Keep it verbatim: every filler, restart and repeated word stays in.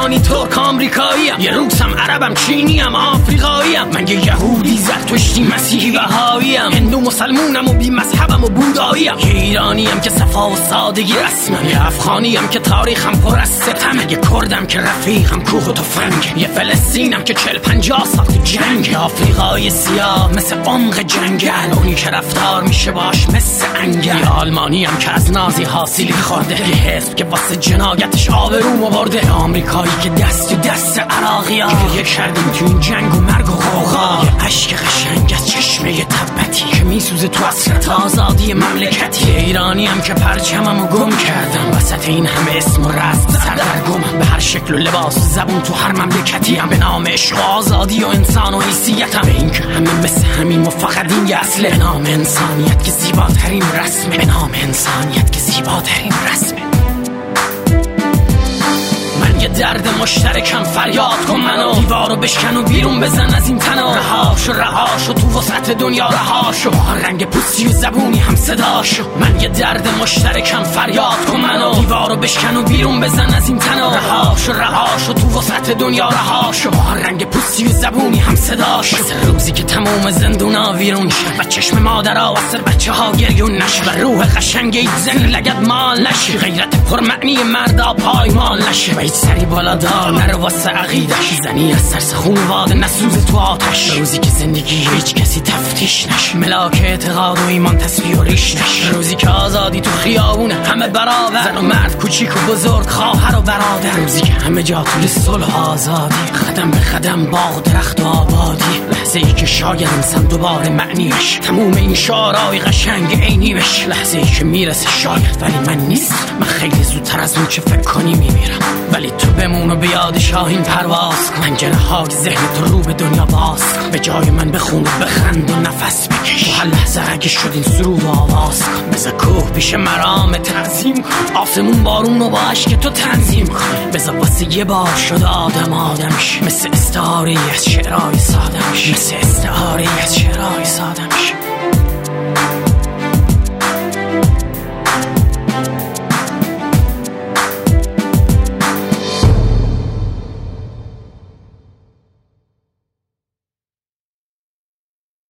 ایرانی ترک آمریکاییم، یه روزم عربم چینیم آفریقاییم، من یه یهودی زرتشتی مسیحی بهاییم، هندو مسلمونم و بی مذهبم و بوداییم، یه ایرانیم که صفا و سادگی رسمم، یه افغانیم که تاریخم پر از ستمه، یه کردم که رفیقم کوه و تفنگ، یه فلسطینم که چل پنجاه سال تو جنگ، یه آفریقای سیاه مثل عمق جنگل، اونی که رفتار میشه باش مثل انگل، یه آلمانیم که از نازی حاصلی خورده، یه حزب که واسه جنایتش آبرومو برده، یه آمریکایی که دست تو دست عراقی ها گریه کردیم تو این جنگ و مرگ و غوغا، یه عشق قشنگ از چشمه یه تبتی که میسوزه تو حسرت آزادی مملکتی، یه ایرانیم که پرچممو گم کردم وسط این همه اسم و رسم سردرگمم، به هر شکل و لباس و زبون تو هر مملکتیم، به نام عشق و آزادی و انسان و حیثیتم، به این که همه مثل همین و فقط این یه اصله، به نام انسانیت که زیباترین رسمه، به نام انسانیت که زیباترین رسمه. یه درد مشترکم فریاد کن منو، دیوارو بشکن و بیرون بزن از این تنو، رهاشو رهاشو تو وسط دنیا رهاشو، هر رنگ پوستی و زبونی هم صداشو، من یه درد مشترکم فریاد کن منو، دیوارو بشکن و بیرون بزن از این تنو، رهاشو رهاشو تو وسط دنیا رهاشو، هر رنگ پوستی و زبونی هم صداشو، واسه روزی که تموم زندونا ویرون شد و چشم مادرها واسه بچه ها گریون نشه، و روح قشنگ این زن لگد مال نشه، غیرت پرمعنی مردا پایمال نشه، سری بالا دار نرو واسه عقیدش، زنی از سرس خونواده نسوز تو آتش، روزی که زندگی هیچ کسی تفتیش نش، ملاک اعتقاد و ایمان تصفیه و ریش نش، روزی که آزادی تو خیابونه همه برابر، زن و مرد کوچیک و بزرگ خواهر و برادر، روزی که همه جا توی صلح آزادی، قدم به قدم باغ و درخت و آبادی، لحظه ای که شاید انسان دوباره معنیش تموم این شعرهای قشنگ عینی بشه، لحظه ای که میرسه شاید ولی من نیست، من خیلی زودتر از اون چه فکر کنی میمیرم، ولی تو بمون و به یاد شاهین پرواز کن، پنجره های ذهن تو رو به دنیا باز کن، به جای من بخون و بخند و نفس بکش، تو هر لحظه اگه شد این سرود و آواز کن، بذار کوه پیش مرام تعظیم کن، آسمون بارون و با عشق تو تنظیم کن، بذار واسه یه بار شد آدم آدمش، مثل استعاری از شعرهای سادمش، مثل استعاری از شعرهای سادمش.